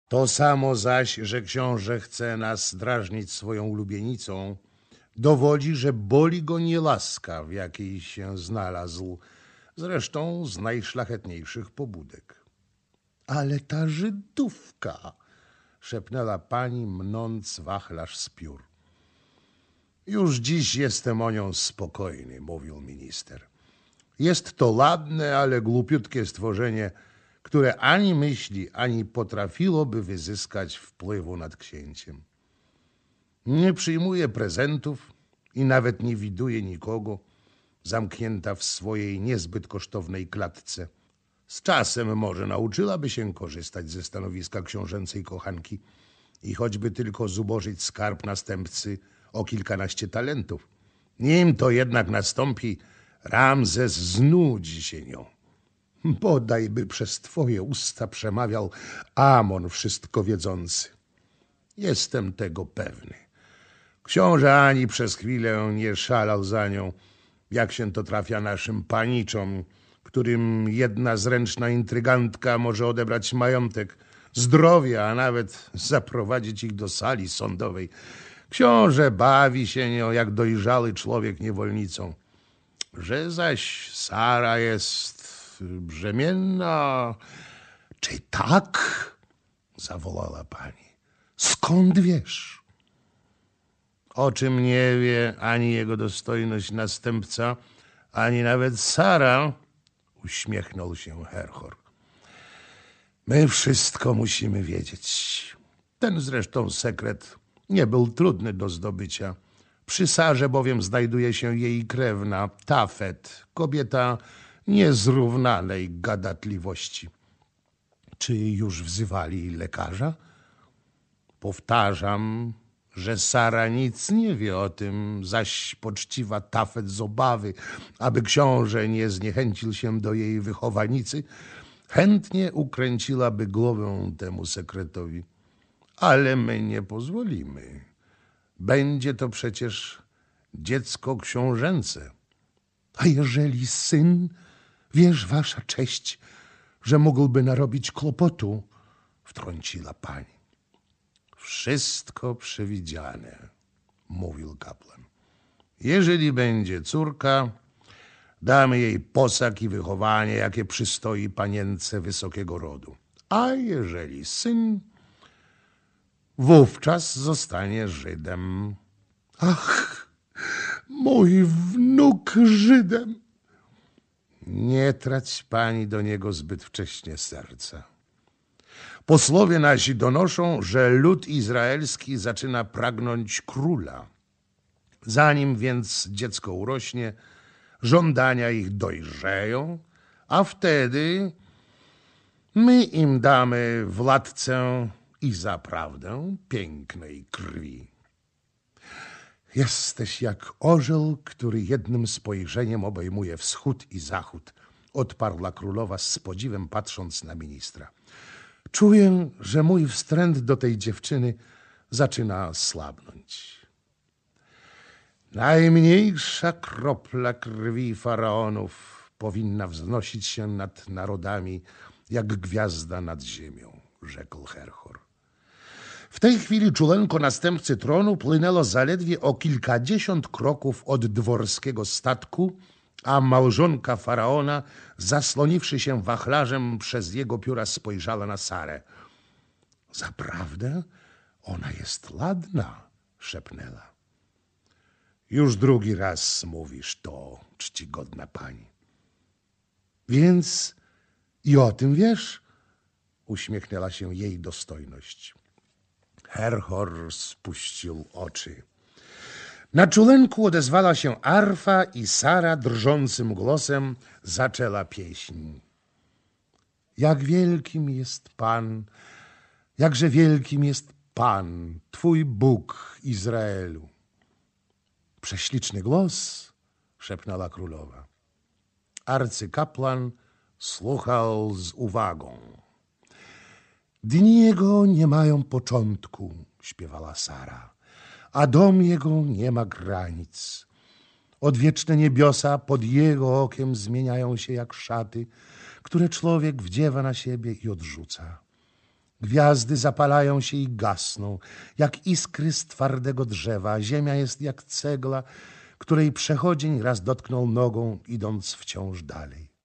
To samo zaś, że książę chce nas drażnić swoją ulubienicą, dowodzi, że boli go niełaska, w jakiej się znalazł, zresztą z najszlachetniejszych pobudek. Ale ta Żydówka, szepnęła pani, mnąc wachlarz z piór. Już dziś jestem o nią spokojny, mówił minister. Jest to ładne, ale głupiutkie stworzenie, które ani myśli, ani potrafiłoby wyzyskać wpływu nad księciem. Nie przyjmuje prezentów i nawet nie widuje nikogo, zamknięta w swojej niezbyt kosztownej klatce. Z czasem może nauczyłaby się korzystać ze stanowiska książęcej kochanki i choćby tylko zubożyć skarb następcy o kilkanaście talentów. Nim to jednak nastąpi, Ramzes znudzi się nią. Bodajby przez twoje usta przemawiał Amon wszystko wiedzący. Jestem tego pewny. Książę ani przez chwilę nie szalał za nią, jak się to trafia naszym paniczom, którym jedna zręczna intrygantka może odebrać majątek, zdrowie, a nawet zaprowadzić ich do sali sądowej. Książę bawi się nią jak dojrzały człowiek niewolnicą. Że zaś Sara jest brzemienna... Czy tak? Zawołała pani. Skąd wiesz? O czym nie wie ani jego dostojność następca, ani nawet Sara, uśmiechnął się Herhor. My wszystko musimy wiedzieć. Ten zresztą sekret nie był trudny do zdobycia. Przy Sarze bowiem znajduje się jej krewna, Tafet, kobieta niezrównanej gadatliwości. Czy już wzywali lekarza? Powtarzam, że Sara nic nie wie o tym, zaś poczciwa Tafet z obawy, aby książę nie zniechęcił się do jej wychowanicy, chętnie ukręciłaby głowę temu sekretowi. Ale my nie pozwolimy. Będzie to przecież dziecko książęce. A jeżeli syn, wiesz, wasza cześć, że mógłby narobić kłopotu, wtrąciła pani. Wszystko przewidziane, mówił kapłan. Jeżeli będzie córka, damy jej posag i wychowanie, jakie przystoi panience wysokiego rodu. A jeżeli syn, wówczas zostanie Żydem. Ach, mój wnuk Żydem! Nie trać pani do niego zbyt wcześnie serca. Posłowie nasi donoszą, że lud izraelski zaczyna pragnąć króla. Zanim więc dziecko urośnie, żądania ich dojrzeją, a wtedy my im damy władcę i zaprawdę pięknej krwi. Jesteś jak orzeł, który jednym spojrzeniem obejmuje wschód i zachód, odparła królowa z podziwem, patrząc na ministra. Czuję, że mój wstręt do tej dziewczyny zaczyna słabnąć. Najmniejsza kropla krwi faraonów powinna wznosić się nad narodami, jak gwiazda nad ziemią, rzekł Herhor. W tej chwili czulenko następcy tronu płynęło zaledwie o kilkadziesiąt kroków od dworskiego statku, a małżonka faraona, zasloniwszy się wachlarzem, przez jego pióra spojrzała na Sarę. Zaprawdę ona jest ładna, szepnęła. Już drugi raz mówisz to, czcigodna pani. Więc i o tym wiesz? Uśmiechnęła się jej dostojność. Herhor spuścił oczy. Na czulenku odezwała się arfa i Sara drżącym głosem zaczęła pieśń. Jak wielkim jest Pan, jakże wielkim jest Pan, Twój Bóg Izraelu. Prześliczny głos, szepnęła królowa. Arcykapłan słuchał z uwagą. Dni jego nie mają początku, śpiewała Sara, a dom jego nie ma granic. Odwieczne niebiosa pod jego okiem zmieniają się jak szaty, które człowiek wdziewa na siebie i odrzuca. Gwiazdy zapalają się i gasną, jak iskry z twardego drzewa. Ziemia jest jak cegla, której przechodzień raz dotknął nogą, idąc wciąż dalej.